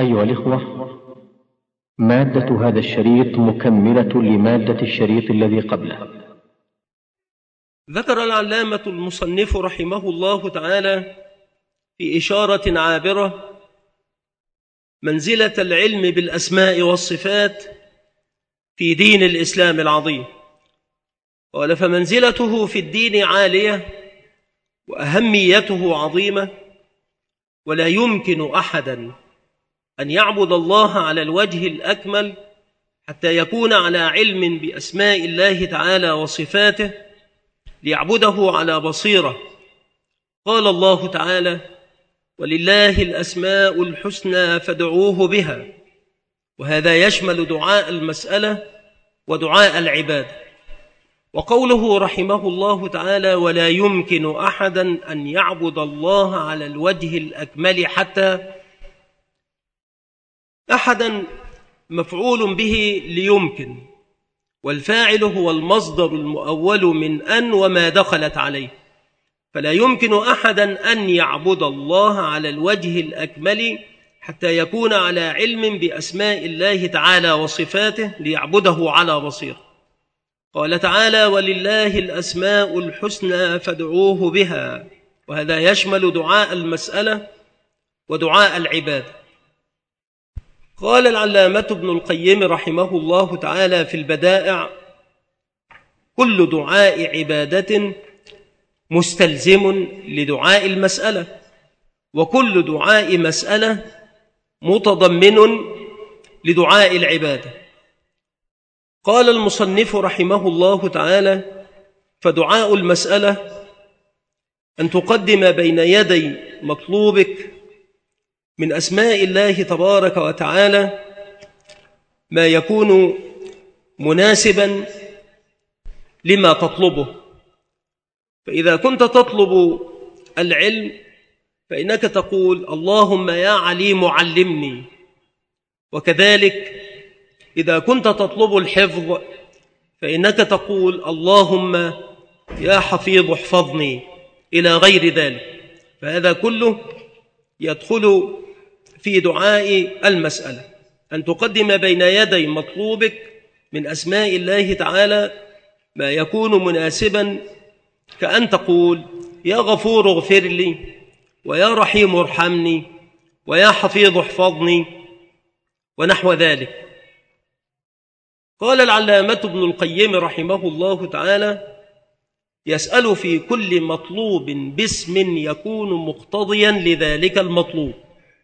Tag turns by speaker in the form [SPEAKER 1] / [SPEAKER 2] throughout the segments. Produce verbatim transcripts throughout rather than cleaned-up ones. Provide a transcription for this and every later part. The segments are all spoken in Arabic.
[SPEAKER 1] أيها الإخوة، مادة هذا الشريط مكملة لمادة الشريط الذي قبله.
[SPEAKER 2] ذكر العلامة المصنف رحمه الله تعالى في إشارة عابرة منزلة العلم بالأسماء والصفات في دين الإسلام العظيم. قال: فمنزلته في الدين عالية وأهميته عظيمة، ولا يمكن أحدا أن يعبد الله على الوجه الأكمل حتى يكون على علم بأسماء الله تعالى وصفاته ليعبده على بصيرة. قال الله تعالى: ولله الأسماء الحسنى فادعوه بها، وهذا يشمل دعاء المسألة ودعاء العبادة. وقوله رحمه الله تعالى: ولا يمكن أحدا أن يعبد الله على الوجه الأكمل حتى، أحدا مفعول به ليمكن، والفاعل هو المصدر المؤول من أن وما دخلت عليه، فلا يمكن أحدا أن يعبد الله على الوجه الأكمل حتى يكون على علم بأسماء الله تعالى وصفاته ليعبده على بصيرة. قال تعالى: ولله الأسماء الحسنى فادعوه بها، وهذا يشمل دعاء المسألة ودعاء العبادة. قال العلامة ابن القيم رحمه الله تعالى في البدائع: كل دعاء عبادة مستلزم لدعاء المسألة، وكل دعاء مسألة متضمن لدعاء العبادة. قال المصنف رحمه الله تعالى: فدعاء المسألة أن تقدم بين يدي مطلوبك من أسماء الله تبارك وتعالى ما يكون مناسبا لما تطلبه. فإذا كنت تطلب العلم فإنك تقول: اللهم يا عليم علمني. وكذلك إذا كنت تطلب الحفظ فإنك تقول: اللهم يا حفيظ احفظني، إلى غير ذلك. فهذا كله يدخل في دعاء المسألة، أن تقدم بين يدي مطلوبك من أسماء الله تعالى ما يكون مناسبا، كأن تقول: يا غفور اغفر لي، ويا رحيم ارحمني، ويا حفيظ احفظني، ونحو ذلك. قال العلامة ابن القيم رحمه الله تعالى: يسأل في كل مطلوب باسم يكون مقتضيا لذلك المطلوب،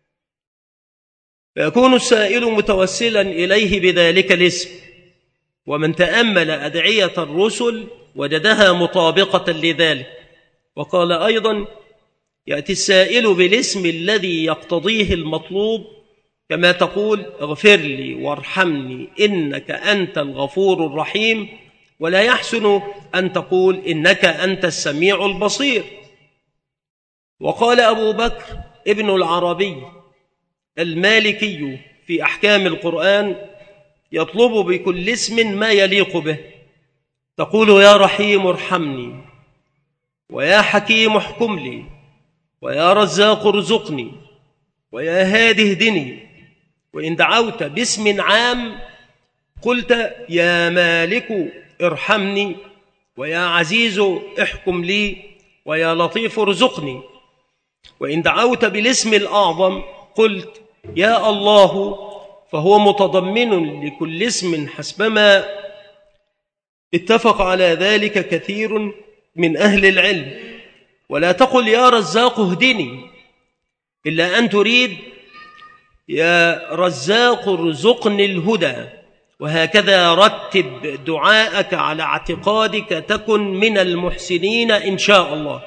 [SPEAKER 2] فيكون السائل متوسلا إليه بذلك الاسم. ومن تأمل أدعية الرسل وجدها مطابقة لذلك. وقال أيضا: يأتي السائل بالاسم الذي يقتضيه المطلوب، كما تقول: اغفر لي وارحمني إنك أنت الغفور الرحيم، ولا يحسن أن تقول: إنك أنت السميع البصير. وقال أبو بكر ابن العربي المالكي في أحكام القرآن: يطلب بكل اسم ما يليق به، تقول: يا رحيم ارحمني، ويا حكيم احكم لي، ويا رزاق ارزقني، ويا هادي اهدني. وإن دعوت باسم عام قلت: يا مالك ارحمني، ويا عزيز احكم لي، ويا لطيف ارزقني. وإن دعوت بالاسم الأعظم قلت: يا الله، فهو متضمن لكل اسم حسبما اتفق على ذلك كثير من أهل العلم. ولا تقل: يا رزاق اهدني، إلا أن تريد: يا رزاق ارزقني الهدى. وهكذا رتب دعاءك على اعتقادك تكن من المحسنين إن شاء الله.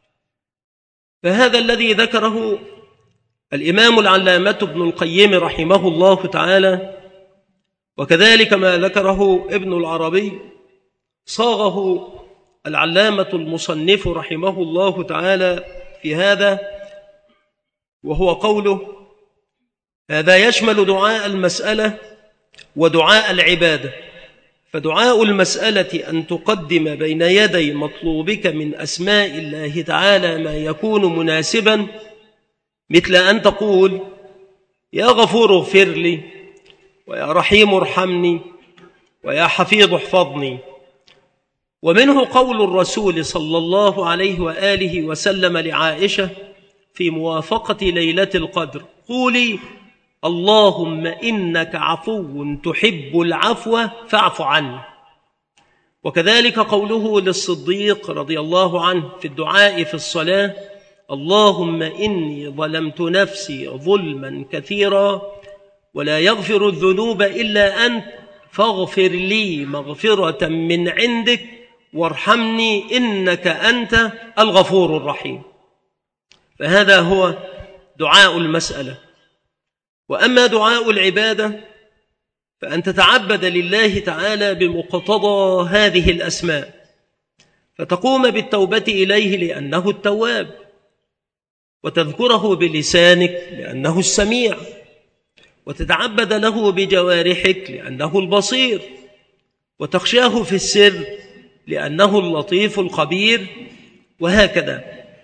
[SPEAKER 2] فهذا الذي ذكره الإمام العلامة ابن القيم رحمه الله تعالى، وكذلك ما ذكره ابن العربي صاغه العلامة المصنف رحمه الله تعالى في هذا، وهو قوله: هذا يشمل دعاء المسألة ودعاء العبادة. فدعاء المسألة أن تقدم بين يدي مطلوبك من أسماء الله تعالى ما يكون مناسبا، مثل أن تقول: يا غفور اغفر لي، ويا رحيم ارحمني، ويا حفيظ احفظني. ومنه قول الرسول صلى الله عليه وآله وسلم لعائشة في موافقة ليلة القدر: قولي اللهم إنك عفو تحب العفو فاعف عني. وكذلك قوله للصديق رضي الله عنه في الدعاء في الصلاة: اللهم إني ظلمت نفسي ظلما كثيرا ولا يغفر الذنوب إلا أنت فاغفر لي مغفرة من عندك وارحمني إنك أنت الغفور الرحيم. فهذا هو دعاء المسألة. وأما دعاء العبادة فأن تتعبد لله تعالى بمقتضى هذه الأسماء، فتقوم بالتوبة إليه لأنه التواب، وتذكره بلسانك لأنه السميع، وتتعبد له بجوارحك لأنه البصير، وتخشاه في السر لأنه اللطيف الخبير، وهكذا.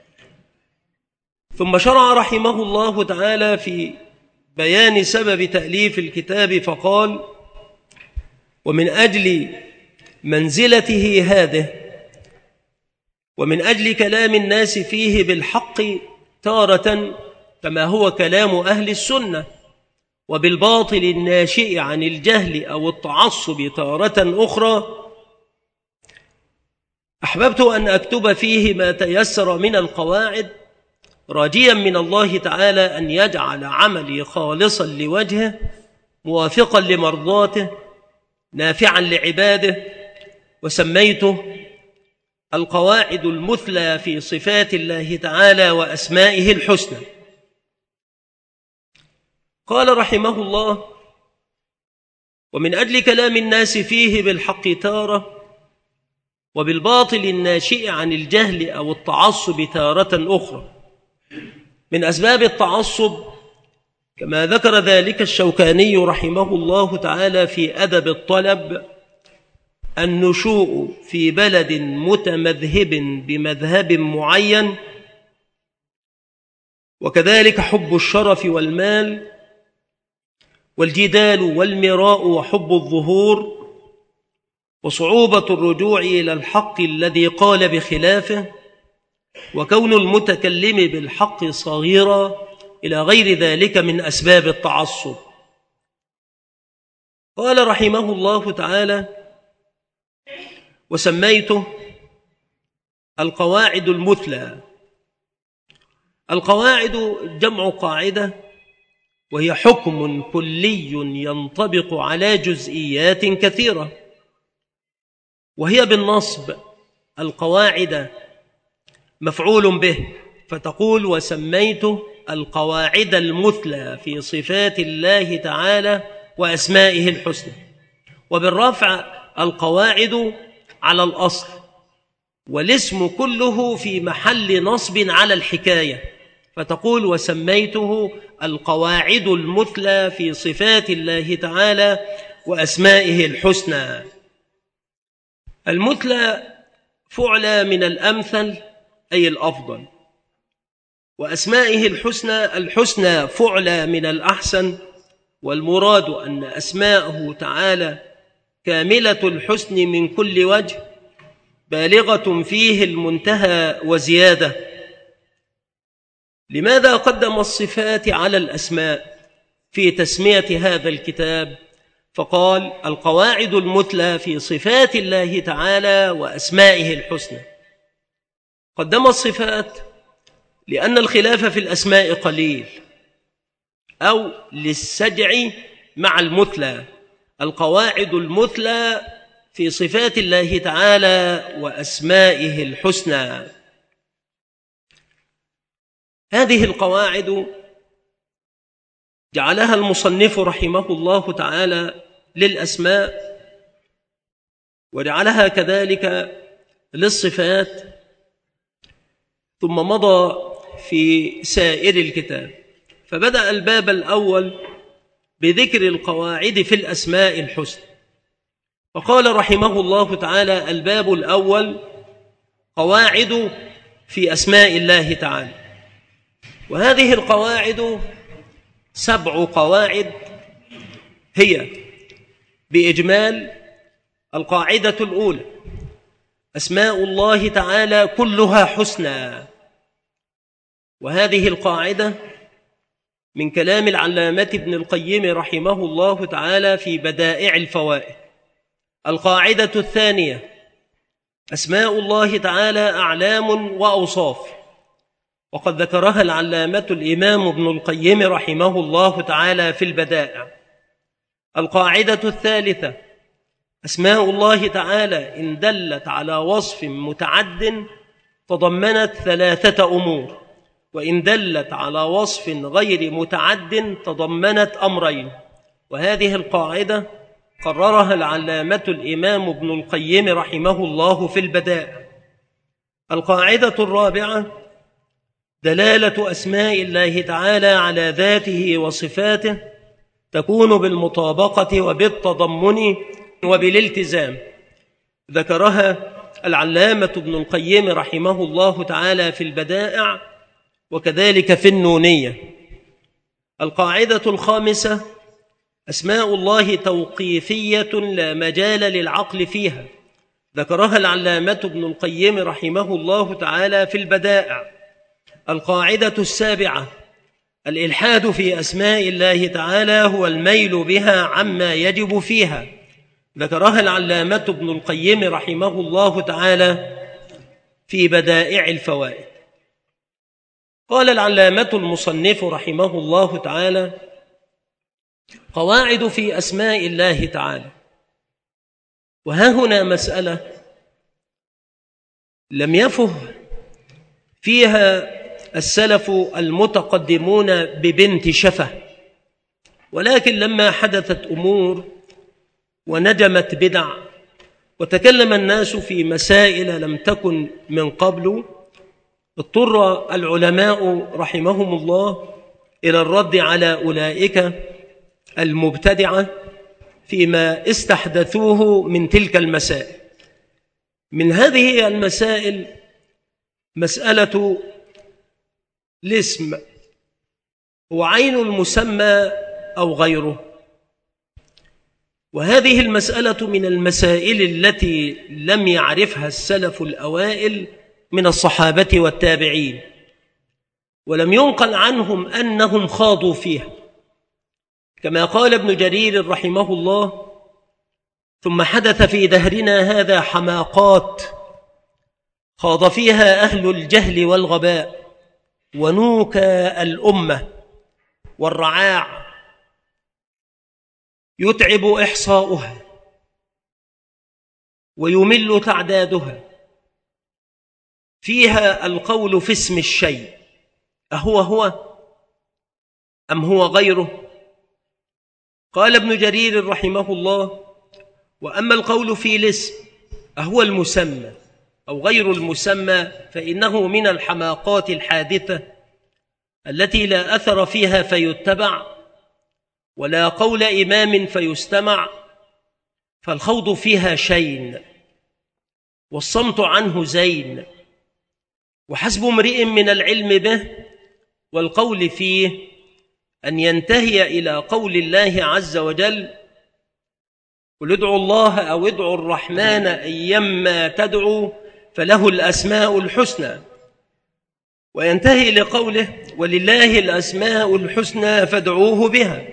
[SPEAKER 2] ثم شرع رحمه الله تعالى في بيان سبب تأليف الكتاب فقال: ومن أجل منزلته هذه، ومن أجل كلام الناس فيه بالحق تارة كما هو كلام أهل السنة، وبالباطل الناشئ عن الجهل أو التعصب تارة أخرى، أحببت أن أكتب فيه ما تيسر من القواعد، راجيا من الله تعالى أن يجعل عملي خالصا لوجهه، موافقا لمرضاته، نافعا لعباده. وسميته القواعد المثلى في صفات الله تعالى وأسمائه الحسنى. قال رحمه الله: ومن أجل كلام الناس فيه بالحق تارة، وبالباطل الناشئ عن الجهل أو التعصب تارة أخرى. من أسباب التعصب كما ذكر ذلك الشوكاني رحمه الله تعالى في أدب الطلب: النشوء في بلد متمذهب بمذهب معين، وكذلك حب الشرف والمال، والجدال والمراء وحب الظهور، وصعوبة الرجوع إلى الحق الذي قال بخلافه، وكون المتكلم بالحق صغيرا، إلى غير ذلك من أسباب التعصب. قال رحمه الله تعالى: وسميته القواعد المثلى. القواعد جمع قاعدة، وهي حكم كلي ينطبق على جزئيات كثيرة، وهي بالنصب القواعد مفعول به، فتقول: وسميته القواعد المثلى في صفات الله تعالى وأسمائه الحسنى. وبالرفع القواعد على الأصل، والاسم كله في محل نصب على الحكاية، فتقول: وسميته القواعد المثلى في صفات الله تعالى وأسمائه الحسنى. المثلى فعلى من الأمثل أي الأفضل، وأسمائه الحسنى الحسنى فعلى من الأحسن، والمراد أن أسماءه تعالى كاملة الحسن من كل وجه، بالغة فيه المنتهى وزيادة. لماذا قدم الصفات على الأسماء في تسمية هذا الكتاب؟ فقال: القواعد المثلى في صفات الله تعالى وأسمائه الحسنى. قدم الصفات لأن الخلاف في الأسماء قليل، أو للسجع مع المثلى. القواعد المثلى في صفات الله تعالى وأسمائه الحسنى. هذه القواعد جعلها المصنف رحمه الله تعالى للأسماء، وجعلها كذلك للصفات، ثم مضى في سائر الكتاب. فبدأ الباب الأول بذكر القواعد في الأسماء الحسنى، فقال رحمه الله تعالى: الباب الأول قواعد في أسماء الله تعالى. وهذه القواعد سبع قواعد هي بإجمال: القاعدة الأولى: أسماء الله تعالى كلها حسنى، وهذه القاعدة من كلام العلامة ابن القيم رحمه الله تعالى في بدائع الفوائد. القاعدة الثانية: أسماء الله تعالى أعلام وأوصاف، وقد ذكرها العلامة الإمام ابن القيم رحمه الله تعالى في البدائع. القاعدة الثالثة: أسماء الله تعالى إن دلت على وصف متعد تضمنت ثلاثة أمور، وإن دلت على وصف غير متعد تضمنت أمرين، وهذه القاعدة قررها العلامة الإمام ابن القيم رحمه الله في البدائع. القاعدة الرابعة: دلالة أسماء الله تعالى على ذاته وصفاته تكون بالمطابقة وبالتضمن وبالالتزام، ذكرها العلامة ابن القيم رحمه الله تعالى في البدائع وكذلك في النونية. القاعدة الخامسة: أسماء الله توقيفية لا مجال للعقل فيها، ذكرها العلامة ابن القيم رحمه الله تعالى في البدائع. القاعدة السابعة: الإلحاد في أسماء الله تعالى هو الميل بها عما يجب فيها، ذكرها العلامة ابن القيم رحمه الله تعالى في بدائع الفوائد. قال العلامة المصنف رحمه الله تعالى: قواعد في أسماء الله تعالى. وها هنا مسألة لم يفه فيها السلف المتقدمون ببنت شفة، ولكن لما حدثت أمور ونجمت بدع وتكلم الناس في مسائل لم تكن من قبل، اضطر العلماء رحمهم الله إلى الرد على أولئك المبتدعة فيما استحدثوه من تلك المسائل. من هذه المسائل مسألة الاسم وعين المسمى أو غيره، وهذه المسألة من المسائل التي لم يعرفها السلف الأوائل من الصحابة والتابعين، ولم ينقل عنهم أنهم خاضوا فيها، كما قال ابن جرير رحمه الله: ثم حدث في دهرنا هذا حماقات خاض فيها أهل الجهل والغباء ونوك الأمة والرعاع، يتعب إحصاؤها ويمل تعدادها، فيها القول في اسم الشيء أهو هو أم هو غيره. قال ابن جرير رحمه الله: وأما القول في الاسم أهو المسمى أو غير المسمى فإنه من الحماقات الحادثة التي لا أثر فيها فيتبع ولا قول إمام فيستمع، فالخوض فيها شين والصمت عنه زين، وحسب امرئ من العلم به والقول فيه أن ينتهي إلى قول الله عز وجل: قل ادعوا الله أو ادعوا الرحمن أيما تدعوا فله الأسماء الحسنى، وينتهي لقوله: ولله الأسماء الحسنى فادعوه بها.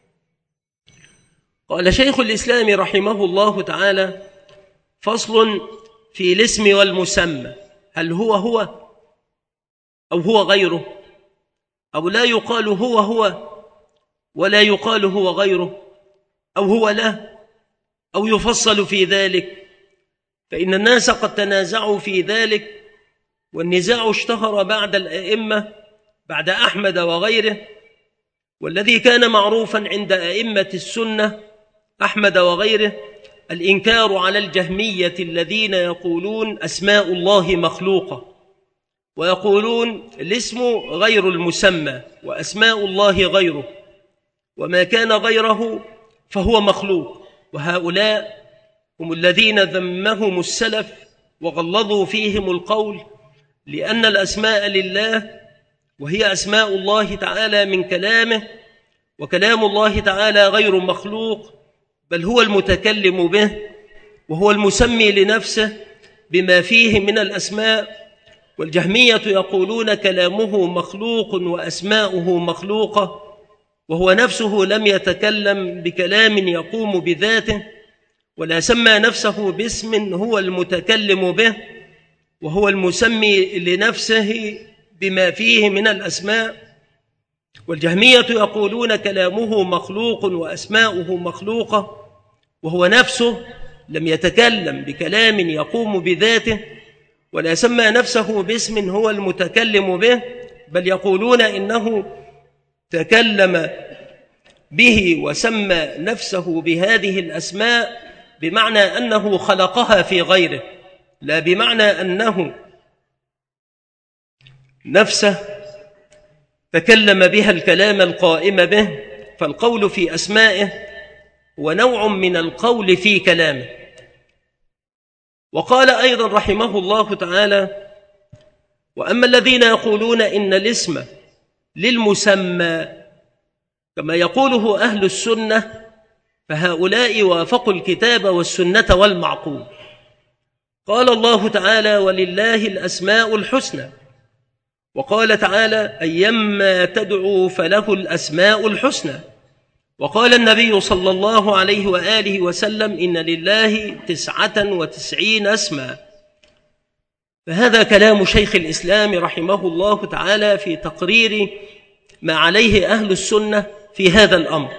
[SPEAKER 2] قال شيخ الإسلام رحمه الله تعالى: فصل في الاسم والمسمى، هل هو هو أو هو غيره، أو لا يقال هو هو ولا يقال هو غيره، أو هو لا، أو يفصل في ذلك، فإن الناس قد تنازعوا في ذلك، والنزاع اشتهر بعد الأئمة بعد أحمد وغيره، والذي كان معروفا عند أئمة السنة أحمد وغيره الإنكار على الجهمية الذين يقولون أسماء الله مخلوقة، ويقولون الاسم غير المسمى وأسماء الله غيره، وما كان غيره فهو مخلوق. وهؤلاء هم الذين ذمهم السلف وغلظوا فيهم القول، لأن الأسماء لله وهي أسماء الله تعالى من كلامه وكلام الله تعالى غير مخلوق بل هو المتكلم به، وهو المسمي لنفسه بما فيه من الأسماء. والجهمية يقولون كلامه مخلوق وأسماؤه مخلوقة، وهو نفسه لم يتكلم بكلام يقوم بذاته، ولا سمى نفسه باسم هو المتكلم به، وهو المسمي لنفسه بما فيه من الأسماء. والجهمية يقولون كلامه مخلوق وأسماؤه مخلوقة، وهو نفسه لم يتكلم بكلام يقوم بذاته، ولا سمى نفسه باسم هو المتكلم به، بل يقولون إنه تكلم به وسمى نفسه بهذه الأسماء بمعنى أنه خلقها في غيره، لا بمعنى أنه نفسه تكلم بها الكلام القائم به. فالقول في أسمائه هو نوع من القول في كلامه. وقال أيضا رحمه الله تعالى: وأما الذين يقولون إن الاسم للمسمى كما يقوله أهل السنة فهؤلاء وافقوا الكتاب والسنة والمعقول. قال الله تعالى: ولله الأسماء الحسنى. وقال تعالى: أيما تدعوا فله الأسماء الحسنى. وقال النبي صلى الله عليه وآله وسلم: إن لله تسعة وتسعين اسما. فهذا كلام شيخ الإسلام رحمه الله تعالى في تقرير ما عليه أهل السنة في هذا الأمر،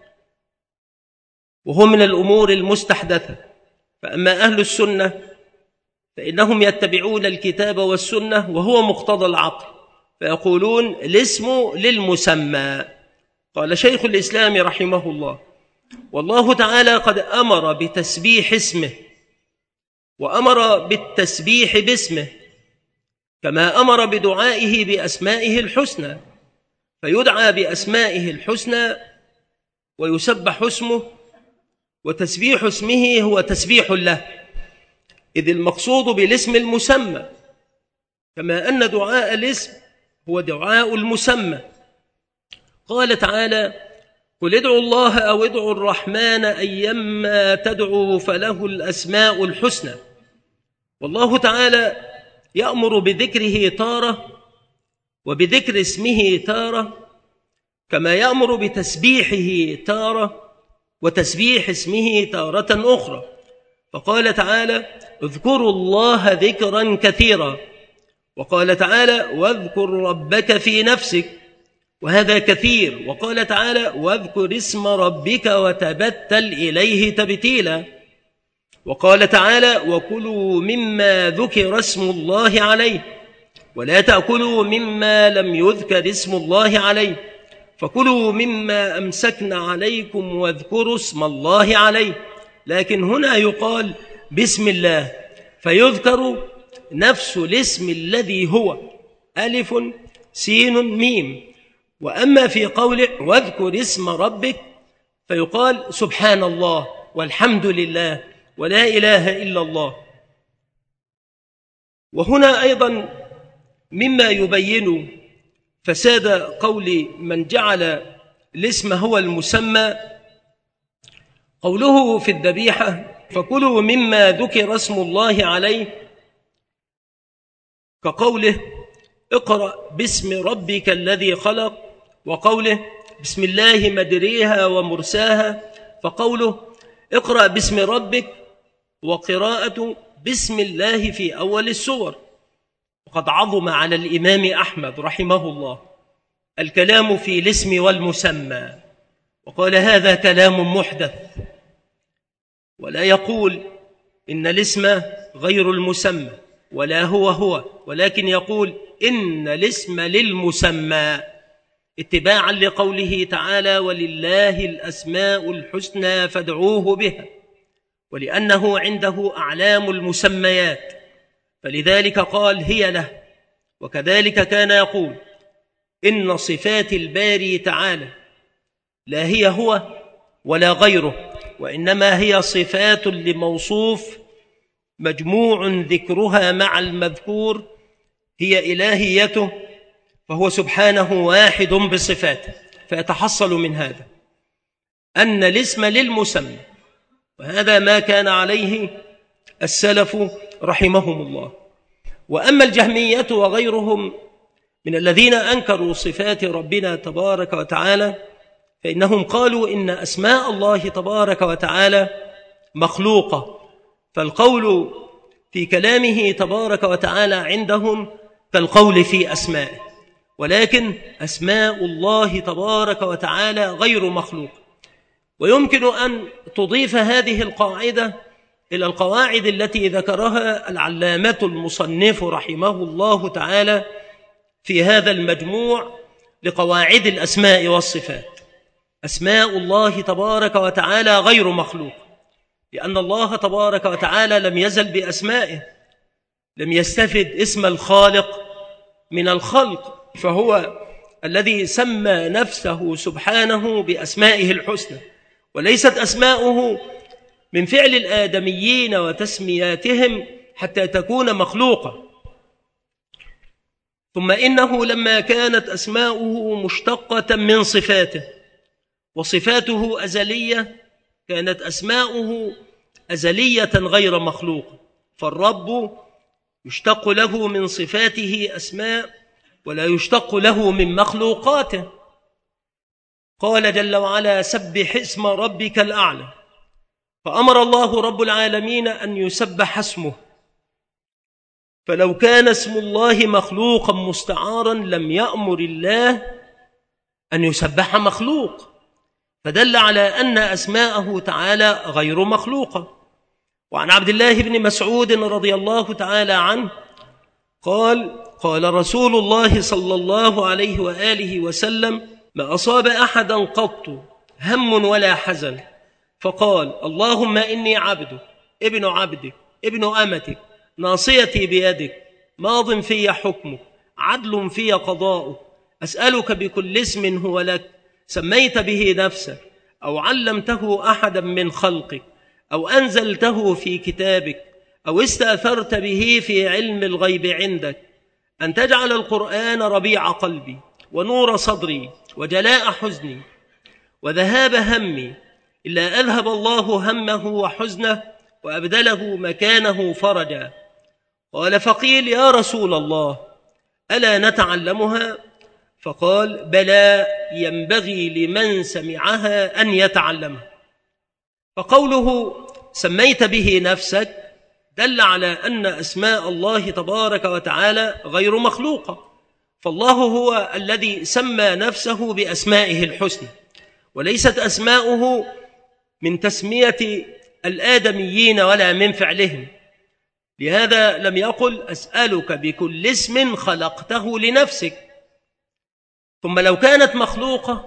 [SPEAKER 2] وهو من الأمور المستحدثة. فأما أهل السنة فإنهم يتبعون الكتاب والسنة وهو مقتضى العقل، فيقولون الاسم للمسمى. قال شيخ الإسلام رحمه الله: والله تعالى قد أمر بتسبيح اسمه، وأمر بالتسبيح باسمه، كما أمر بدعائه بأسمائه الحسنى، فيدعى بأسمائه الحسنى ويسبح اسمه، وتسبيح اسمه هو تسبيح له، إذ المقصود بالاسم المسمى، كما أن دعاء الاسم هو دعاء المسمى. قال تعالى: قل ادعوا الله أو ادعوا الرحمن أيما تدعوا فله الأسماء الحسنى. والله تعالى يأمر بذكره تارة وبذكر اسمه تارة، كما يأمر بتسبيحه تارة وتسبيح اسمه تارة أخرى. فقال تعالى: اذكروا الله ذكرا كثيرا. وقال تعالى: واذكر ربك في نفسك، وهذا كثير. وقال تعالى: واذكر اسم ربك وتبتل إليه تبتيلا. وقال تعالى: وكلوا مما ذكر اسم الله عليه ولا تأكلوا مما لم يذكر اسم الله عليه، فكلوا مما أمسكن عليكم واذكروا اسم الله عليه. لكن هنا يقال بسم الله، فيذكر نفس الاسم الذي هو ألف سين ميم. وأما في قوله واذكر اسم ربك فيقال سبحان الله والحمد لله ولا إله إلا الله. وهنا أيضا مما يبين فساد قول من جعل الاسم هو المسمى قوله في الذبيحة: فكلوا مما ذكر اسم الله عليه، كقوله اقرأ باسم ربك الذي خلق، وقوله بسم الله مجريها ومرساها، فقوله اقرأ باسم ربك وقراءة بسم الله في أول السور. وقد عظم على الإمام أحمد رحمه الله الكلام في الاسم والمسمى، وقال هذا كلام محدث، ولا يقول إن الاسم غير المسمى ولا هو هو، ولكن يقول إن الاسم للمسمى اتباعا لقوله تعالى: ولله الأسماء الحسنى فادعوه بها، ولأنه عنده أعلام المسميات، فلذلك قال هي له. وكذلك كان يقول إن صفات الباري تعالى لا هي هو ولا غيره، وإنما هي صفات لموصوف مجموع ذكرها مع المذكور هي إلهيته، فهو سبحانه واحد بصفاته. فيتحصل من هذا أن الاسم للمسمى، وهذا ما كان عليه السلف رحمهم الله. وأما الجهمية وغيرهم من الذين أنكروا صفات ربنا تبارك وتعالى فإنهم قالوا إن أسماء الله تبارك وتعالى مخلوقة، فالقول في كلامه تبارك وتعالى عندهم كالقول في أسمائه، ولكن أسماء الله تبارك وتعالى غير مخلوقة. ويمكن أن تضيف هذه القاعدة إلى القواعد التي ذكرها العلامة المصنف رحمه الله تعالى في هذا المجموع لقواعد الأسماء والصفات. أسماء الله تبارك وتعالى غير مخلوق، لأن الله تبارك وتعالى لم يزل بأسمائه، لم يستفد اسم الخالق من الخلق، فهو الذي سمى نفسه سبحانه بأسمائه الحسنى، وليست أسماؤه من فعل الآدميين وتسمياتهم حتى تكون مخلوقة. ثم إنه لما كانت أسماؤه مشتقة من صفاته وصفاته أزلية كانت أسماؤه أزلية غير مخلوقة، فالرب يشتق له من صفاته أسماء ولا يشتق له من مخلوقاته. قال جل وعلا: سبح اسم ربك الأعلى، فأمر الله رب العالمين أن يسبح اسمه، فلو كان اسم الله مخلوقا مستعارا لم يأمر الله أن يسبح مخلوق، فدل على أن أسماءه تعالى غير مخلوقة. وعن عبد الله بن مسعود رضي الله تعالى عنه قال: قال رسول الله صلى الله عليه وآله وسلم: ما أصاب أحدا قط هم ولا حزن فقال: اللهم إني عبدك ابن عبدك ابن أمتك ناصيتي بيدك ماض في حكمك عدل في قضاؤك أسألك بكل اسم هو لك سميت به نفسك أو علمته أحدا من خلقك أو أنزلته في كتابك أو استأثرت به في علم الغيب عندك أن تجعل القرآن ربيع قلبي ونور صدري وجلاء حزني وذهاب همي إلا أذهب الله همه وحزنه وأبدله مكانه فرجا. قال: فقيل: يا رسول الله ألا نتعلمها؟ فقال: بلى، ينبغي لمن سمعها أن يتعلمها. فقوله سميت به نفسك دل على أن أسماء الله تبارك وتعالى غير مخلوقة، فالله هو الذي سمى نفسه بأسمائه الحسنى، وليست أسماؤه من تسمية الآدميين ولا من فعلهم. لهذا لم يقل: أسألك بكل اسم خلقته لنفسك. ثم لو كانت مخلوقة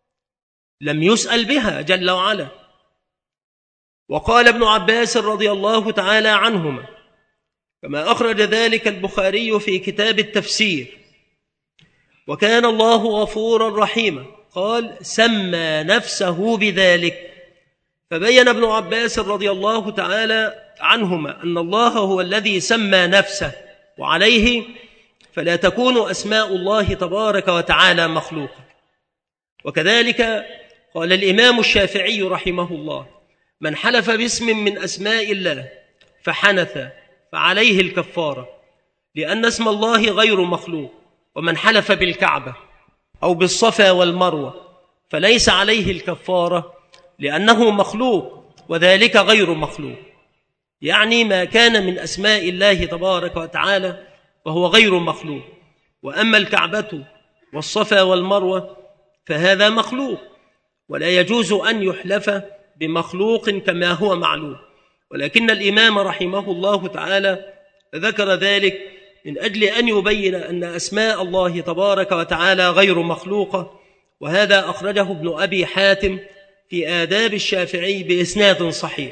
[SPEAKER 2] لم يسأل بها جل وعلا. وقال ابن عباس رضي الله تعالى عنهما كما أخرج ذلك البخاري في كتاب التفسير: وكان الله غفورا رحيما، قال: سمى نفسه بذلك. فبين ابن عباس رضي الله تعالى عنهما أن الله هو الذي سمى نفسه، وعليه فلا تكون أسماء الله تبارك وتعالى مخلوقة. وكذلك قال الإمام الشافعي رحمه الله: من حلف باسم من أسماء الله فحنث فعليه الكفارة، لأن اسم الله غير مخلوق. ومن حلف بالكعبة أو بالصفا والمروة فليس عليه الكفارة لأنه مخلوق، وذلك غير مخلوق، يعني ما كان من أسماء الله تبارك وتعالى فهو غير مخلوق. وأما الكعبة والصفا والمروة فهذا مخلوق، ولا يجوز أن يحلف بمخلوق كما هو معلوم. ولكن الإمام رحمه الله تعالى ذكر ذلك من أجل أن يبين أن أسماء الله تبارك وتعالى غير مخلوقة، وهذا أخرجه ابن أبي حاتم في آداب الشافعي بإسناد صحيح.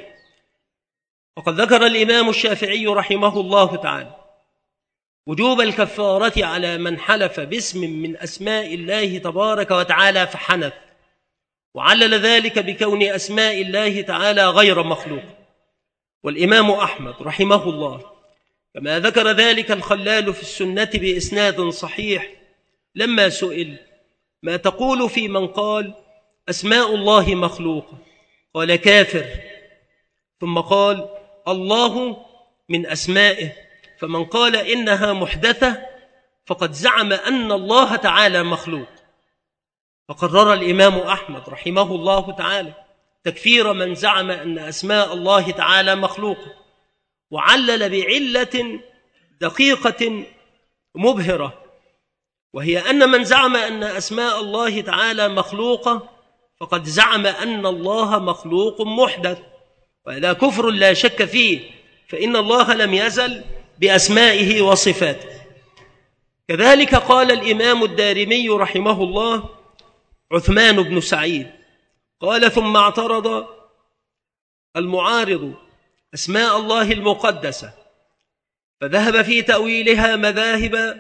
[SPEAKER 2] وقد ذكر الإمام الشافعي رحمه الله تعالى وجوب الكفارة على من حلف باسم من أسماء الله تبارك وتعالى فحنث، وعلل ذلك بكون أسماء الله تعالى غير مخلوق. والإمام أحمد رحمه الله كما ذكر ذلك الخلال في السنة بإسناد صحيح لما سئل: ما تقول في من قال أسماء الله مخلوقة؟ قال كافر. ثم قال الله من أسمائه، فمن قال إنها محدثة فقد زعم أن الله تعالى مخلوق. فقرر الإمام أحمد رحمه الله تعالى تكفير من زعم أن أسماء الله تعالى مخلوقة، وعلل بعلة دقيقة مبهرة، وهي أن من زعم أن أسماء الله تعالى مخلوقة فقد زعم أن الله مخلوق محدث، وهذا كفر لا شك فيه، فإن الله لم يزل بأسمائه وصفاته. كذلك قال الإمام الدارمي رحمه الله عثمان بن سعيد قال: ثم اعترض المعارض أسماء الله المقدسة، فذهب في تأويلها مذاهب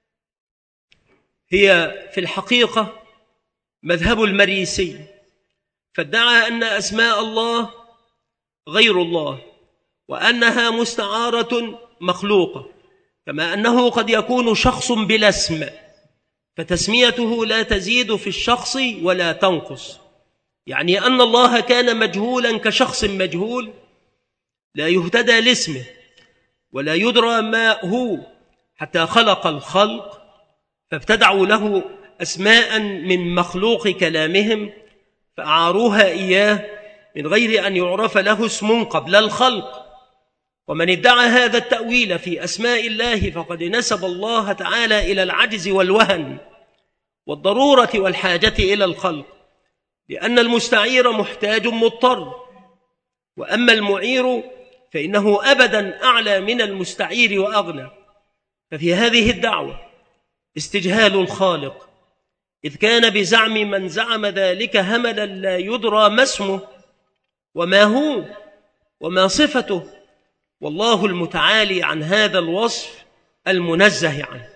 [SPEAKER 2] هي في الحقيقة مذهب المريسي، فادعى أن أسماء الله غير الله، وأنها مستعارة مخلوقة، كما أنه قد يكون شخص بلا اسم، فتسميته لا تزيد في الشخص ولا تنقص، يعني أن الله كان مجهولا كشخص مجهول لا يهتدى لاسمه ولا يدرى ما هو حتى خلق الخلق، فابتدعوا له أسماء من مخلوق كلامهم فأعاروها إياه من غير أن يعرف له اسم قبل الخلق. ومن ادعى هذا التأويل في أسماء الله فقد نسب الله تعالى إلى العجز والوهن والضرورة والحاجة إلى الخلق، لأن المستعير محتاج مضطر، وأما المعير فإنه أبدا أعلى من المستعير وأغنى. ففي هذه الدعوة استجهال الخالق، إذ كان بزعم من زعم ذلك هملا لا يدرى ما اسمه وما هو وما صفته، والله المتعالي عن هذا الوصف المنزه عنه.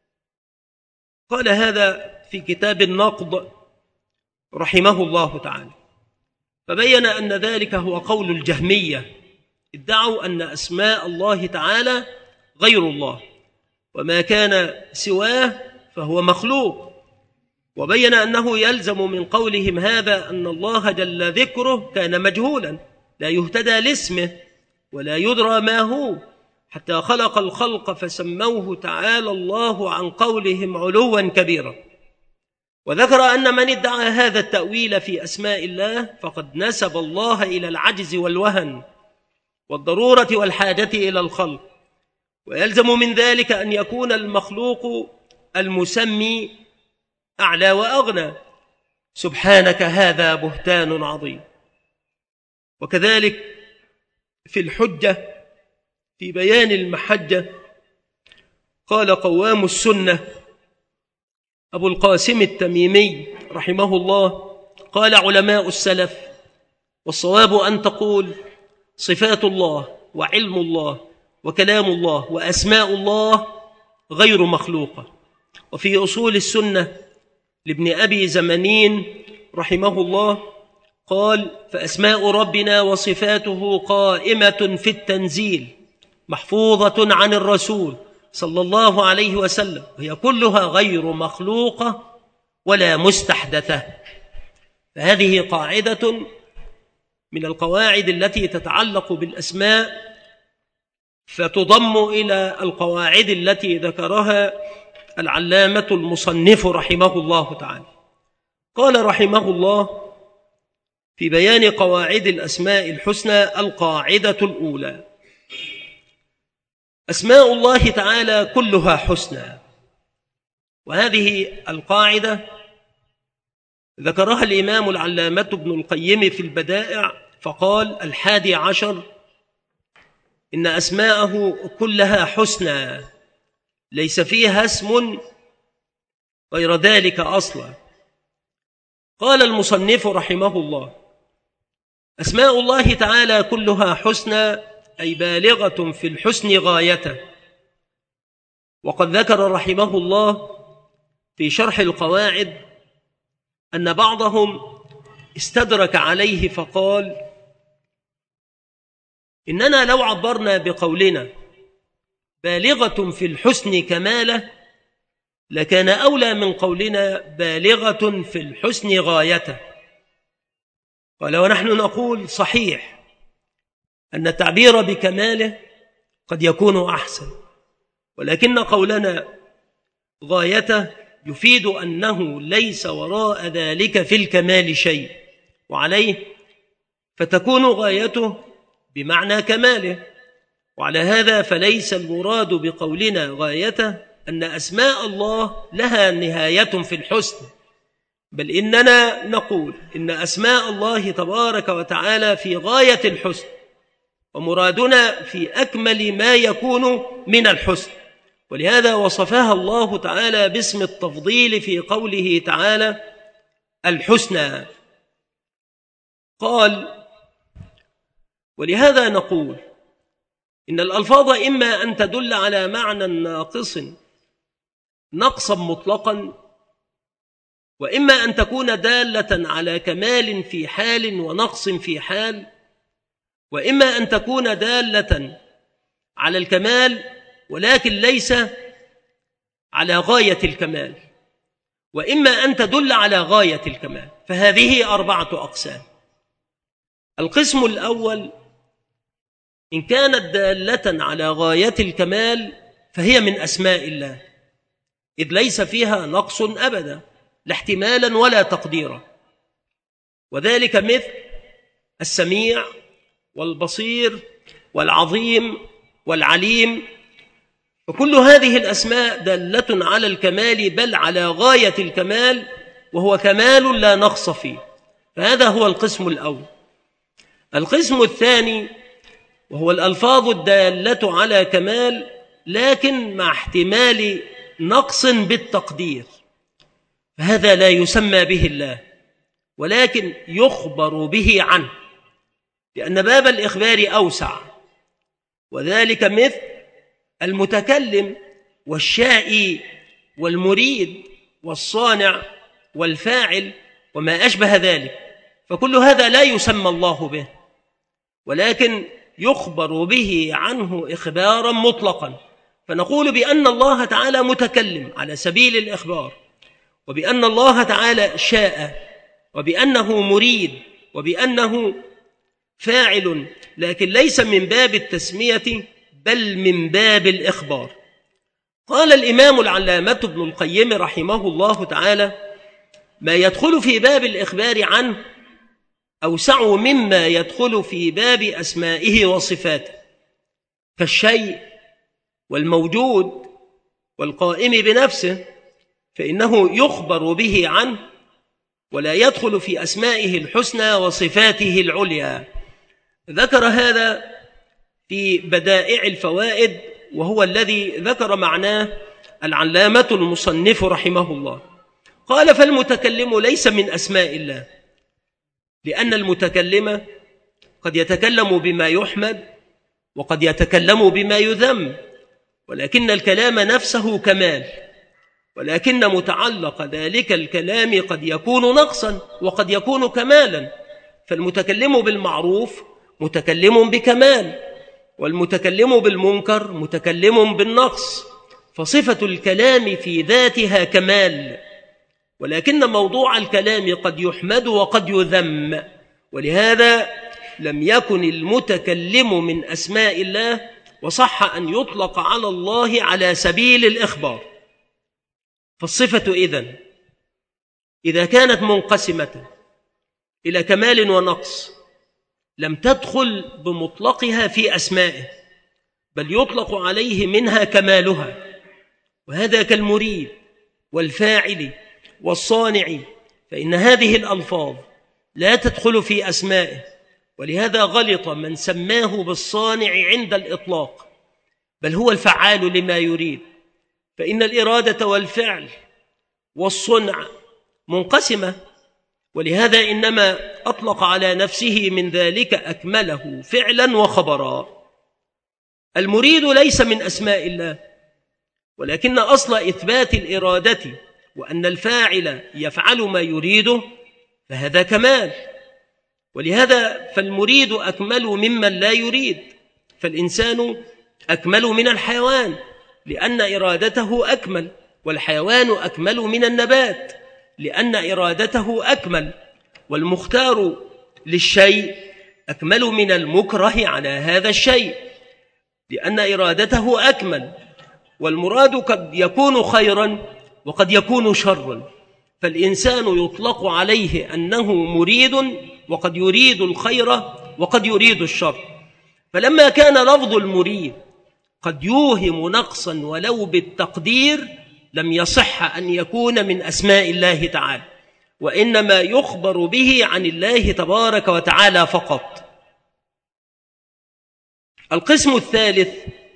[SPEAKER 2] قال هذا في كتاب النقد رحمه الله تعالى، فبين أن ذلك هو قول الجهمية، ادعوا أن أسماء الله تعالى غير الله، وما كان سواه فهو مخلوق، وبين أنه يلزم من قولهم هذا أن الله جل ذكره كان مجهولا لا يهتدى لاسمه ولا يدرى ما هو حتى خلق الخلق، فسموه تعالى الله عن قولهم علوا كبيرا. وذكر أن من ادعى هذا التأويل في أسماء الله فقد نسب الله إلى العجز والوهن والضرورة والحاجة إلى الخلق، ويلزم من ذلك أن يكون المخلوق المسمي أعلى وأغنى. سبحانك هذا بهتان عظيم. وكذلك في الحجة في بيان المحجة قال قوام السنة أبو القاسم التميمي رحمه الله قال علماء السلف: والصواب أن تقول صفات الله وعلم الله وكلام الله وأسماء الله غير مخلوقة. وفي أصول السنة لابن أبي زمنين رحمه الله قال: فأسماء ربنا وصفاته قائمة في التنزيل محفوظة عن الرسول صلى الله عليه وسلم، وهي كلها غير مخلوقة ولا مستحدثة. فهذه قاعدة من القواعد التي تتعلق بالأسماء، فتضم إلى القواعد التي ذكرها العلامة المصنف رحمه الله تعالى. قال رحمه الله في بيان قواعد الأسماء الحسنى: القاعدة الأولى: أسماء الله تعالى كلها حسنى. وهذه القاعدة ذكرها الإمام العلامة ابن القيم في البدائع، فقال: الحادي عشر: إن أسماءه كلها حسنى ليس فيها اسم غير ذلك أصلا. قال المصنف رحمه الله: أسماء الله تعالى كلها حسنى، أي بالغة في الحسن غايته. وقد ذكر رحمه الله في شرح القواعد أن بعضهم استدرك عليه فقال: إننا لو عبرنا بقولنا بالغة في الحسن كماله لكان أولى من قولنا بالغة في الحسن غايته. قال: ونحن نقول صحيح أن التعبير بكماله قد يكون أحسن، ولكن قولنا غايته يفيد أنه ليس وراء ذلك في الكمال شيء، وعليه فتكون غايته بمعنى كماله. وعلى هذا فليس المراد بقولنا غايته أن أسماء الله لها نهاية في الحسن، بل إننا نقول إن أسماء الله تبارك وتعالى في غاية الحسن، ومرادنا في أكمل ما يكون من الحسن. ولهذا وصفها الله تعالى باسم التفضيل في قوله تعالى الحسنى. قال: ولهذا نقول إن الألفاظ إما أن تدل على معنى ناقص نقصا مطلقا، وإما أن تكون دالة على كمال في حال ونقص في حال، وإما أن تكون دالة على الكمال ولكن ليس على غاية الكمال، وإما أن تدل على غاية الكمال. فهذه أربعة أقسام. القسم الأول: إن كانت دالة على غاية الكمال فهي من أسماء الله، إذ ليس فيها نقص أبدا لا احتمالا ولا تقديرا، وذلك مثل السميع والبصير والعظيم والعليم، وكل هذه الأسماء دالة على الكمال بل على غاية الكمال، وهو كمال لا نقص فيه. فهذا هو القسم الأول. القسم الثاني وهو الألفاظ الدالة على كمال لكن مع احتمال نقص بالتقدير، فهذا لا يسمى به الله ولكن يخبر به عنه، لأن باب الإخبار أوسع، وذلك مثل المتكلم والشائي والمريد والصانع والفاعل وما أشبه ذلك، فكل هذا لا يسمى الله به ولكن يخبر به عنه إخبارا مطلقا. فنقول بأن الله تعالى متكلم على سبيل الإخبار، وبأن الله تعالى شاء، وبأنه مريد، وبأنه فاعل، لكن ليس من باب التسمية بل من باب الإخبار. قال الإمام العلامة ابن القيم رحمه الله تعالى: ما يدخل في باب الإخبار عنه أوسع مما يدخل في باب أسمائه وصفاته، كالشيء والموجود والقائم بنفسه، فإنه يخبر به عنه ولا يدخل في أسمائه الحسنى وصفاته العليا. ذكر هذا في بدائع الفوائد، وهو الذي ذكر معناه العلامة المصنف رحمه الله. قال: فالمتكلم ليس من أسماء الله، لأن المتكلم قد يتكلم بما يحمد وقد يتكلم بما يذم، ولكن الكلام نفسه كمال، ولكن متعلق ذلك الكلام قد يكون نقصا وقد يكون كمالا. فالمتكلم بالمعروف متكلم بكمال، والمتكلم بالمنكر متكلم بالنقص، فصفة الكلام في ذاتها كمال، ولكن موضوع الكلام قد يحمد وقد يذم. ولهذا لم يكن المتكلم من أسماء الله، وصح أن يطلق على الله على سبيل الإخبار. فالصفة إذن إذا كانت منقسمة إلى كمال ونقص لم تدخل بمطلقها في أسمائه، بل يطلق عليه منها كمالها، وهذا كالمريد والفاعل والصانع، فإن هذه الألفاظ لا تدخل في أسمائه. ولهذا غلط من سماه بالصانع عند الإطلاق، بل هو الفعال لما يريد، فإن الإرادة والفعل والصنع منقسمة، ولهذا إنما أطلق على نفسه من ذلك أكمله فعلا وخبرا. المريد ليس من أسماء الله، ولكن أصل إثبات الإرادة وأن الفاعل يفعل ما يريده فهذا كمال، ولهذا فالمريد أكمل ممن لا يريد، فالإنسان أكمل من الحيوان لأن إرادته أكمل، والحيوان أكمل من النبات لأن إرادته أكمل، والمختار للشيء أكمل من المكره على هذا الشيء لأن إرادته أكمل، والمراد قد يكون خيرا وقد يكون شرا، فالإنسان يطلق عليه أنه مريد وقد يريد الخير وقد يريد الشر. فلما كان لفظ المريد قد يوهم نقصا ولو بالتقدير لم يصح أن يكون من أسماء الله تعالى، وإنما يخبر به عن الله تبارك وتعالى فقط. القسم الثالث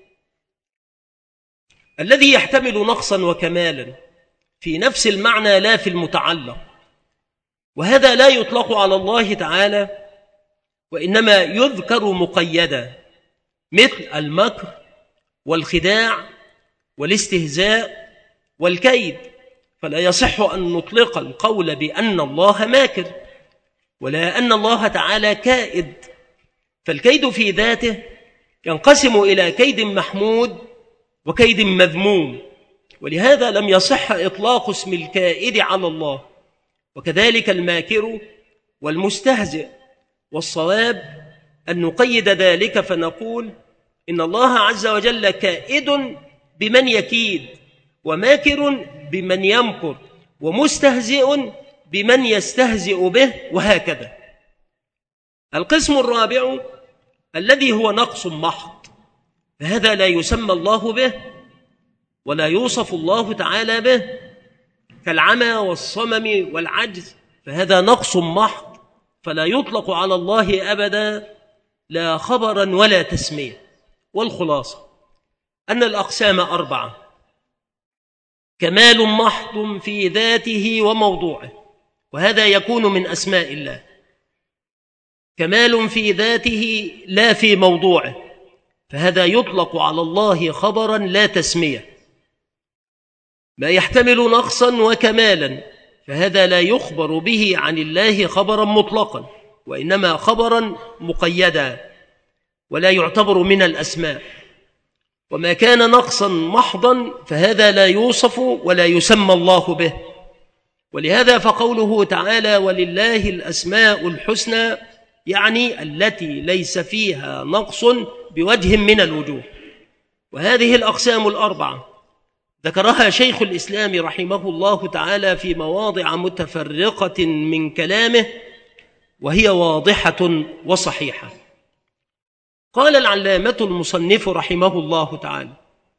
[SPEAKER 2] الذي يحتمل نقصا وكمالا في نفس المعنى لا في المتعلق، وهذا لا يطلق على الله تعالى وإنما يذكر مقيدا، مثل المكر والخداع والاستهزاء والكيد، فلا يصح أن نطلق القول بأن الله ماكر ولا أن الله تعالى كائد، فالكيد في ذاته ينقسم إلى كيد محمود وكيد مذموم، ولهذا لم يصح إطلاق اسم الكائد على الله، وكذلك الماكر والمستهزئ. والصواب أن نقيد ذلك فنقول إن الله عز وجل كائد بمن يكيد، وماكر بمن يمكر، ومستهزئ بمن يستهزئ به، وهكذا. القسم الرابع الذي هو نقص محض، فهذا لا يسمى الله به ولا يوصف الله تعالى به، كالعمى والصمم والعجز، فهذا نقص محض فلا يطلق على الله أبدا لا خبرا ولا تسمية. والخلاصة أن الأقسام أربعة: كمال محض في ذاته وموضوعه، وهذا يكون من أسماء الله، كمال في ذاته لا في موضوعه، فهذا يطلق على الله خبرا لا تسمية. ما يحتمل نقصا وكمالا فهذا لا يخبر به عن الله خبرا مطلقا، وإنما خبرا مقيدا ولا يعتبر من الأسماء. وما كان نقصا محضا فهذا لا يوصف ولا يسمى الله به، ولهذا فقوله تعالى ولله الأسماء الحسنى يعني التي ليس فيها نقص بوجه من الوجوه. وهذه الأقسام الأربعة ذكرها شيخ الإسلام رحمه الله تعالى في مواضع متفرقة من كلامه، وهي واضحة وصحيحة. قال العلامة المصنف رحمه الله تعالى: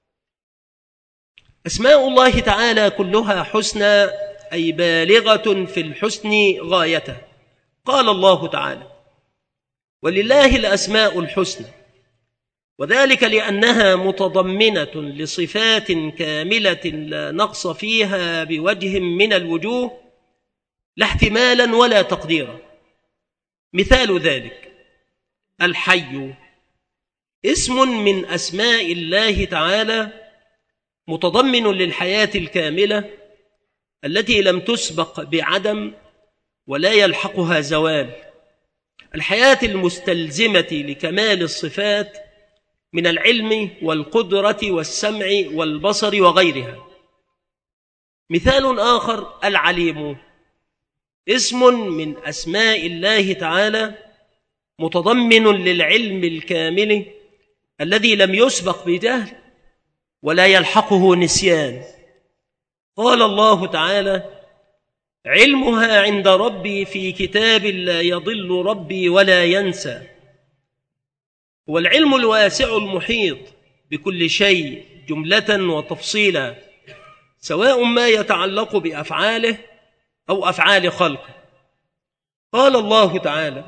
[SPEAKER 2] أسماء الله تعالى كلها حسنى، أي بالغة في الحسن غايته. قال الله تعالى: ولله الأسماء الحسنى، وذلك لأنها متضمنة لصفات كاملة لا نقص فيها بوجه من الوجوه، لا احتمالا ولا تقديرا. مثال ذلك: الحي اسم من أسماء الله تعالى متضمن للحياة الكاملة التي لم تسبق بعدم ولا يلحقها زوال، الحياة المستلزمة لكمال الصفات من العلم والقدرة والسمع والبصر وغيرها. مثال آخر: العليم اسم من أسماء الله تعالى متضمن للعلم الكامل الذي لم يسبق بجهل ولا يلحقه نسيان. قال الله تعالى: علمها عند ربي في كتاب لا يضل ربي ولا ينسى. هو العلم الواسع المحيط بكل شيء جملة وتفصيلا، سواء ما يتعلق بأفعاله أو أفعال خلقه. قال الله تعالى: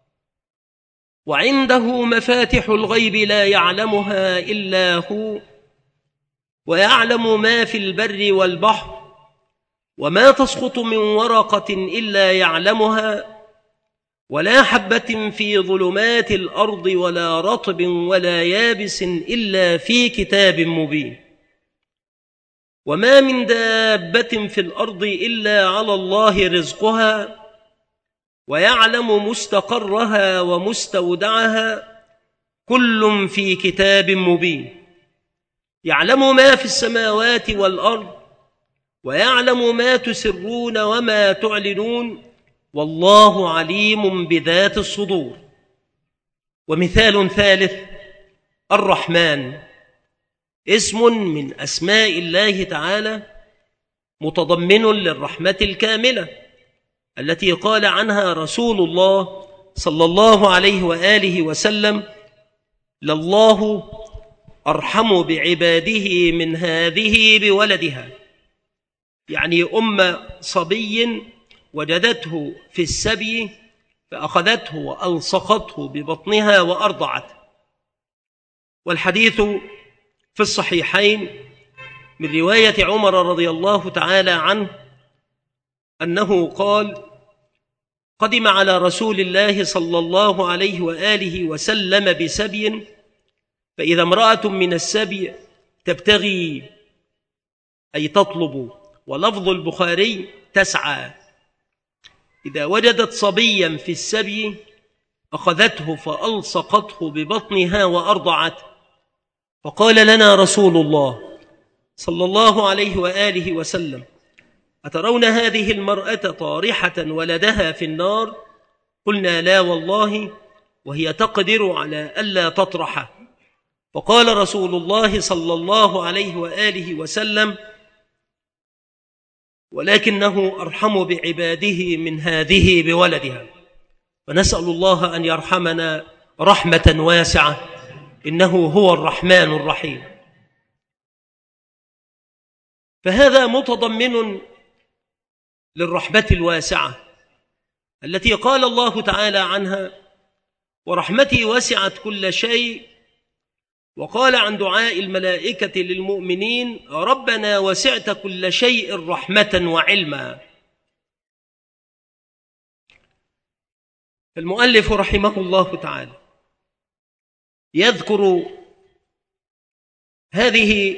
[SPEAKER 2] وعنده مفاتح الغيب لا يعلمها إلا هو ويعلم ما في البر والبحر وما تسقط من ورقة إلا يعلمها ولا حبة في ظلمات الأرض ولا رطب ولا يابس إلا في كتاب مبين. وما من دابة في الأرض إلا على الله رزقها ويعلم مستقرها ومستودعها كل في كتاب مبين. يعلم ما في السماوات والأرض ويعلم ما تسرون وما تعلنون والله عليم بذات الصدور. ومثال ثالث: الرحمن، اسم من أسماء الله تعالى متضمن للرحمة الكاملة التي قال عنها رسول الله صلى الله عليه وآله وسلم: لله أرحم بعباده من هذه بولدها، يعني أم صبي وجدته في السبي فأخذته وألصقته ببطنها وأرضعته. والحديث في الصحيحين من رواية عمر رضي الله تعالى عنه أنه قال: قدم على رسول الله صلى الله عليه وآله وسلم بسبي، فإذا امرأة من السبي تبتغي أي تطلب، ولفظ البخاري تسعى، إذا وجدت صبيا في السبي أخذته فألصقته ببطنها وأرضعته. فقال لنا رسول الله صلى الله عليه وآله وسلم: أترون هذه المرأة طارحة ولدها في النار؟ قلنا: لا والله، وهي تقدر على ألا تطرحه. فقال رسول الله صلى الله عليه وآله وسلم: ولكنه أرحم بعباده من هذه بولدها. فنسأل الله أن يرحمنا رحمة واسعة، إنه هو الرحمن الرحيم. فهذا متضمن للرحمة الواسعة التي قال الله تعالى عنها: ورحمتي وسعت كل شيء. وقال عن دعاء الملائكة للمؤمنين: ربنا وسعت كل شيء رحمة وعلما. المؤلف رحمه الله تعالى يذكر هذه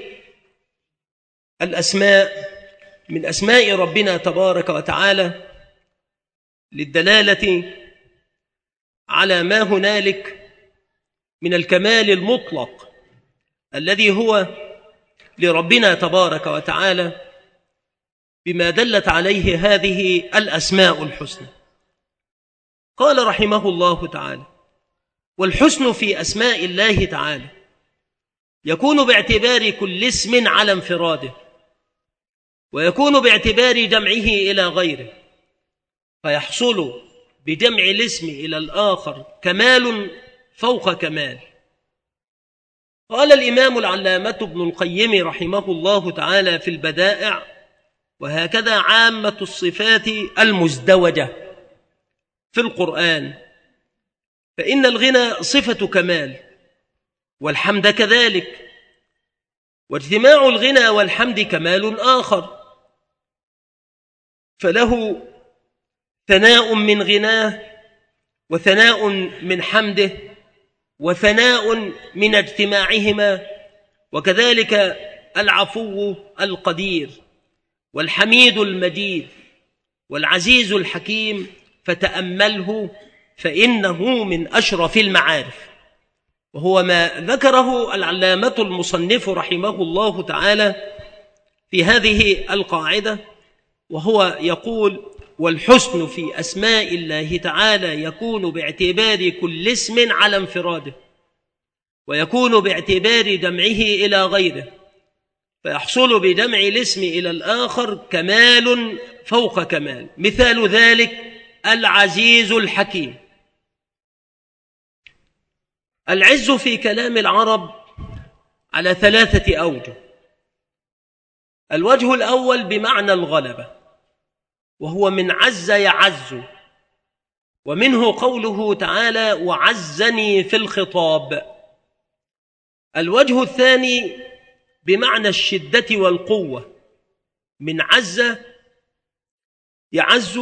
[SPEAKER 2] الأسماء من أسماء ربنا تبارك وتعالى للدلالة على ما هنالك من الكمال المطلق الذي هو لربنا تبارك وتعالى بما دلت عليه هذه الأسماء الحسنى. قال رحمه الله تعالى: والحسن في أسماء الله تعالى يكون باعتبار كل اسم على انفراده، ويكون باعتبار جمعه إلى غيره، فيحصل بجمع الاسم إلى الآخر كمال فوق كمال. قال الإمام العلامة ابن القيم رحمه الله تعالى في البدائع: وهكذا عامة الصفات المزدوجة في القرآن، فإن الغنى صفة كمال، والحمد كذلك، واجتماع الغنى والحمد كمال آخر، فله ثناء من غناه، وثناء من حمده، وثناء من اجتماعهما، وكذلك العفو القدير، والحميد المجيد، والعزيز الحكيم، فتأمله فإنه من أشرف المعارف. وهو ما ذكره العلامة المصنف رحمه الله تعالى في هذه القاعدة، وهو يقول: والحسن في أسماء الله تعالى يكون باعتبار كل اسم على انفراده، ويكون باعتبار جمعه إلى غيره، فيحصل بجمع الاسم إلى الآخر كمال فوق كمال. مثال ذلك العزيز الحكيم. العز في كلام العرب على ثلاثة أوجه. الوجه الأول بمعنى الغلبة، وهو من عز يعز، ومنه قوله تعالى: وعزني في الخطاب. الوجه الثاني بمعنى الشدة والقوة، من عز يعز،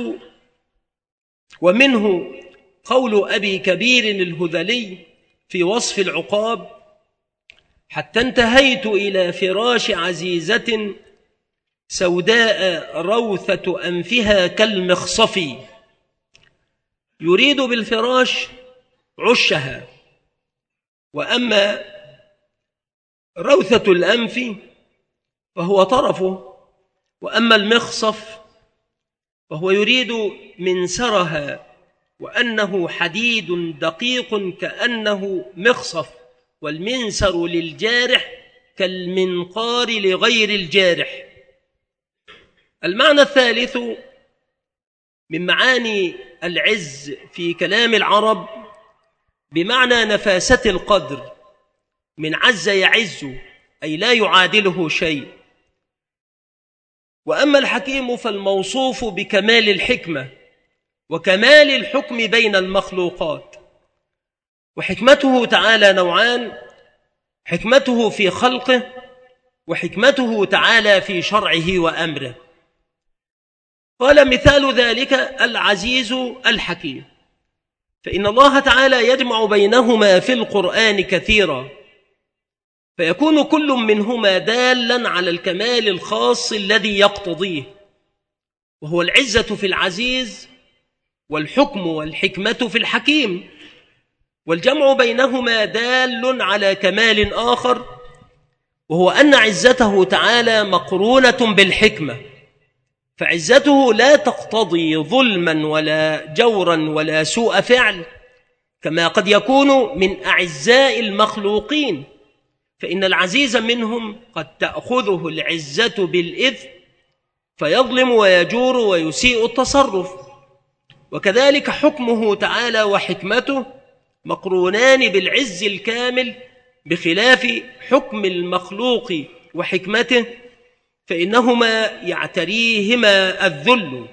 [SPEAKER 2] ومنه قول أبي كبير الهذلي في وصف العقاب: حتى انتهيت إلى فراش عزيزة سوداء روثة أنفها كالمخصف. يريد بالفراش عشها، وأما روثة الأنف فهو طرفه، وأما المخصف فهو يريد منسرها، وأنه حديد دقيق كأنه مخصف، والمنسر للجارح كالمنقار لغير الجارح. المعنى الثالث من معاني العز في كلام العرب بمعنى نفاسة القدر، من عز يعز أي لا يعادله شيء. وأما الحكيم فالموصوف بكمال الحكمة وكمال الحكم بين المخلوقات. وحكمته تعالى نوعان: حكمته في خلقه، وحكمته تعالى في شرعه وأمره. قال مثال ذلك العزيز الحكيم، فإن الله تعالى يجمع بينهما في القرآن كثيرا، فيكون كل منهما دالا على الكمال الخاص الذي يقتضيه، وهو العزة في العزيز والحكم والحكمة في الحكيم. والجمع بينهما دال على كمال آخر، وهو أن عزته تعالى مقرونة بالحكمة، فعزته لا تقتضي ظلما ولا جورا ولا سوء فعل كما قد يكون من أعزاء المخلوقين، فإن العزيز منهم قد تأخذه العزة بالإثم فيظلم ويجور ويسيء التصرف. وكذلك حكمه تعالى وحكمته مقرونان بالعز الكامل، بخلاف حكم المخلوق وحكمته فإنهما يعتريهما الذل.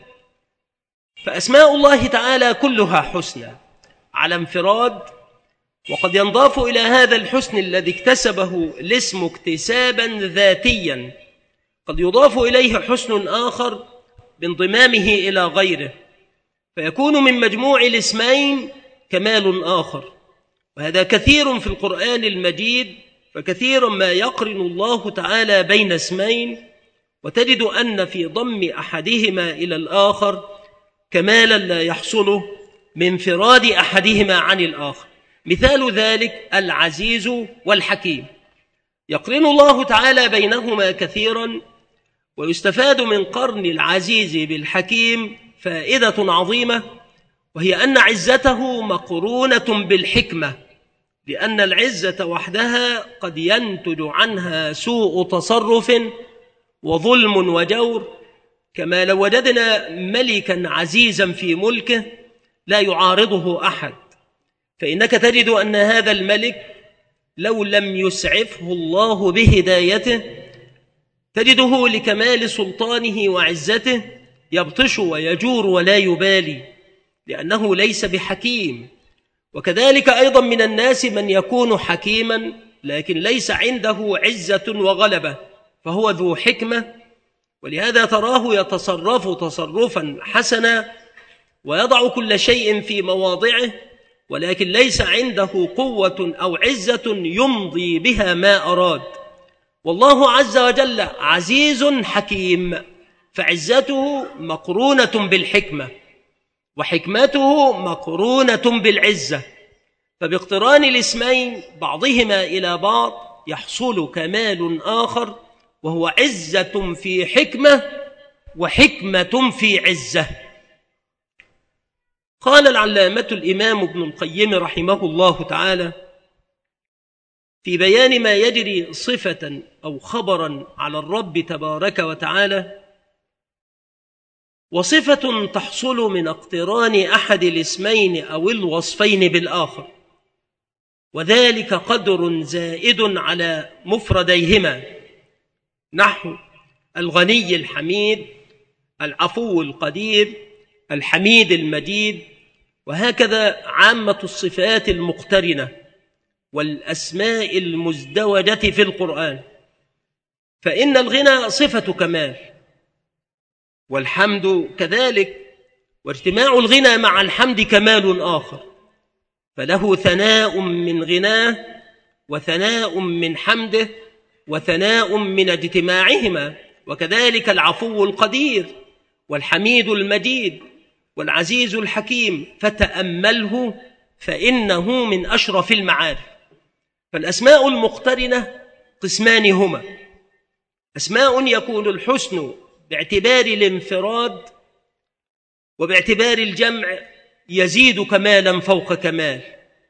[SPEAKER 2] فأسماء الله تعالى كلها حسنى على انفراد، وقد ينضاف إلى هذا الحسن الذي اكتسبه الاسم اكتسابا ذاتيا قد يضاف إليه حسن آخر بانضمامه إلى غيره، فيكون من مجموع الاسمين كمال آخر. وهذا كثير في القرآن المجيد، فكثيرا ما يقرن الله تعالى بين اسمين، وتجد أن في ضم أحدهما إلى الآخر كمالا لا يحصل من انفراد أحدهما عن الآخر. مثال ذلك العزيز والحكيم، يقرن الله تعالى بينهما كثيرا، ويستفاد من قرن العزيز بالحكيم فائدة عظيمة، وهي أن عزته مقرونة بالحكمة، لأن العزة وحدها قد ينتج عنها سوء تصرف وظلم وجور، كما لو وجدنا ملكا عزيزا في ملكه لا يعارضه أحد، فإنك تجد أن هذا الملك لو لم يسعفه الله بهدايته تجده لكمال سلطانه وعزته يبطش ويجور ولا يبالي، لأنه ليس بحكيم. وكذلك أيضا من الناس من يكون حكيما لكن ليس عنده عزة وغلبة، فهو ذو حكمة، ولهذا تراه يتصرف تصرفا حسنا ويضع كل شيء في مواضعه، ولكن ليس عنده قوة أو عزة يمضي بها ما أراد. والله عز وجل عزيز حكيم، فعزته مقرونة بالحكمة، وحكمته مقرونة بالعزة، فباقتران الاسمين بعضهما إلى بعض يحصل كمال آخر، وهو عزة في حكمة وحكمة في عزة. قال العلامة الإمام ابن القيم رحمه الله تعالى في بيان ما يجري صفة أو خبرا على الرب تبارك وتعالى: وصفة تحصل من اقتران أحد الاسمين أو الوصفين بالآخر، وذلك قدر زائد على مفرديهما، نحو الغني الحميد، العفو القدير، الحميد المجيد، وهكذا عامة الصفات المقترنة والأسماء المزدوجة في القرآن. فإن الغنى صفة كمال، والحمد كذلك، واجتماع الغنى مع الحمد كمال آخر، فله ثناء من غناه وثناء من حمده وثناء من اجتماعهما. وكذلك العفو القدير والحميد المجيد والعزيز الحكيم، فتأمله فإنه من أشرف المعارف. فالأسماء المقترنة قسمان هما: أسماء يكون الحسن باعتبار الانفراد وباعتبار الجمع يزيد كمالا فوق كمال.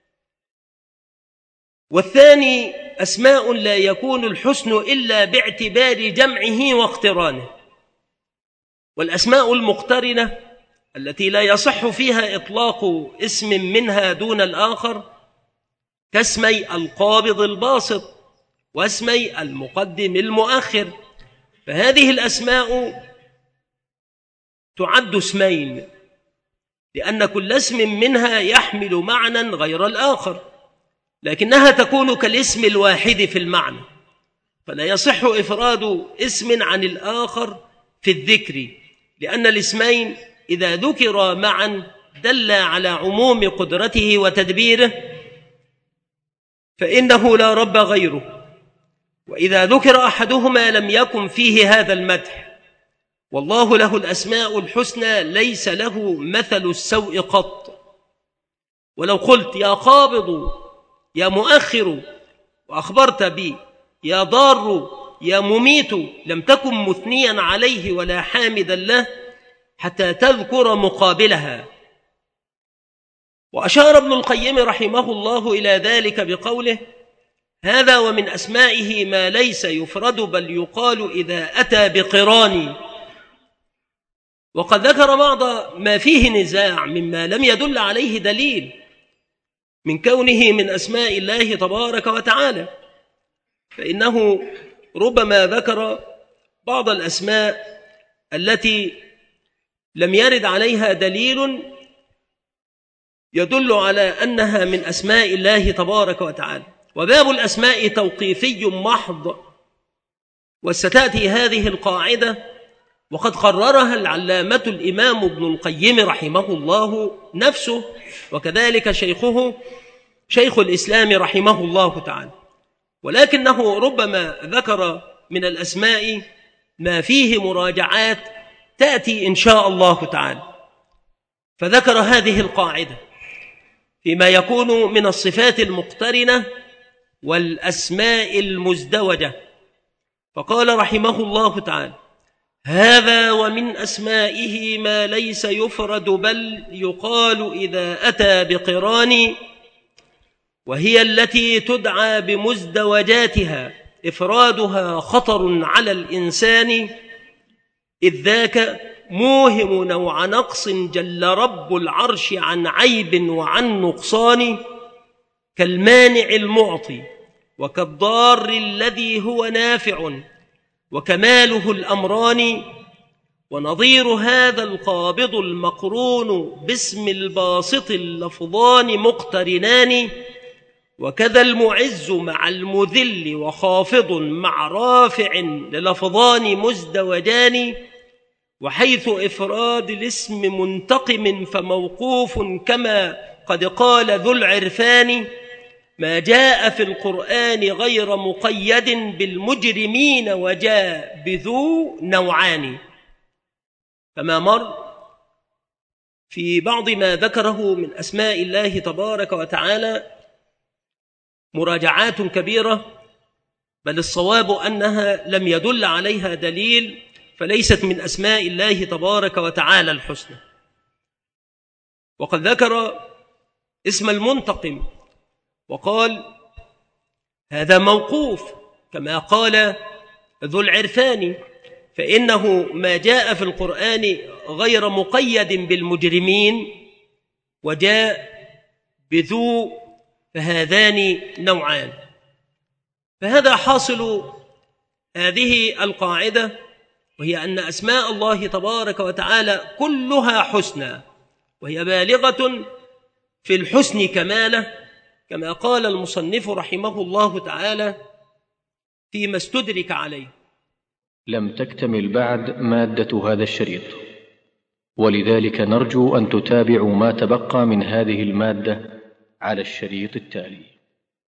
[SPEAKER 2] والثاني أسماء لا يكون الحسن إلا باعتبار جمعه واقترانه. والأسماء المقترنة التي لا يصح فيها إطلاق اسم منها دون الآخر كاسمي القابض الباسط واسمي المقدم المؤخر، فهذه الأسماء تعد اسمين لأن كل اسم منها يحمل معنى غير الآخر، لكنها تكون كالاسم الواحد في المعنى، فلا يصح إفراد اسم عن الآخر في الذكر، لأن الاسمين إذا ذكرا معا دل على عموم قدرته وتدبيره فإنه لا رب غيره، وإذا ذكر أحدهما لم يكن فيه هذا المدح. والله له الأسماء الحسنى ليس له مثل السوء قط. ولو قلت يا قابض يا مؤخر وأخبرت بي يا ضار يا مميت لم تكن مثنيا عليه ولا حامدا له حتى تذكر مقابلها. وأشار ابن القيم رحمه الله إلى ذلك بقوله: هذا ومن أسمائه ما ليس يفرد بل يقال إذا أتى بقران. وقد ذكر بعض ما فيه نزاع مما لم يدل عليه دليل من كونه من أسماء الله تبارك وتعالى، فإنه ربما ذكر بعض الأسماء التي لم يرد عليها دليل يدل على أنها من أسماء الله تبارك وتعالى. وباب الأسماء توقيفي محض، وستأتي هذه القاعدة وقد قررها العلامة الإمام ابن القيم رحمه الله نفسه، وكذلك شيخه شيخ الإسلام رحمه الله تعالى، ولكنه ربما ذكر من الأسماء ما فيه مراجعات تأتي إن شاء الله تعالى. فذكر هذه القاعدة فيما يكون من الصفات المقترنة والأسماء المزدوجة، فقال رحمه الله تعالى: هذا ومن أسمائه ما ليس يفرد بل يقال إذا أتى بقران، وهي التي تدعى بمزدوجاتها إفرادها خطر على الإنسان، إذ ذاك موهم نوع نقص جل رب العرش عن عيب وعن نقصان، كالمانع المعطي وكالضار الذي هو نافع وكماله الأمران، ونظير هذا القابض المقرون باسم الباسط اللفظان مقترنان، وكذا المعز مع المذل وخافض مع رافع للفظان مزدوجان، وحيث إفراد الاسم منتقم فموقوف كما قد قال ذو العرفان، ما جاء في القرآن غير مقيد بالمجرمين وجاء بذو نوعان. فما مر في بعض ما ذكره من أسماء الله تبارك وتعالى مراجعات كبيرة، بل الصواب أنها لم يدل عليها دليل، فليست من أسماء الله تبارك وتعالى الحسنى. وقد ذكر اسم المنتقم وقال: هذا موقوف كما قال ذو العرفان، فإنه ما جاء في القرآن غير مقيد بالمجرمين وجاء بذو، فهذان نوعان. فهذا حاصل هذه القاعدة، وهي أن أسماء الله تبارك وتعالى كلها حسنى، وهي بالغة في الحسن كماله، كما قال المصنف رحمه الله تعالى فيما استدرك عليه:
[SPEAKER 1] لم تكتمل بعد مادة هذا الشريط، ولذلك نرجو أن تتابعوا ما تبقى من هذه المادة على الشريط التالي.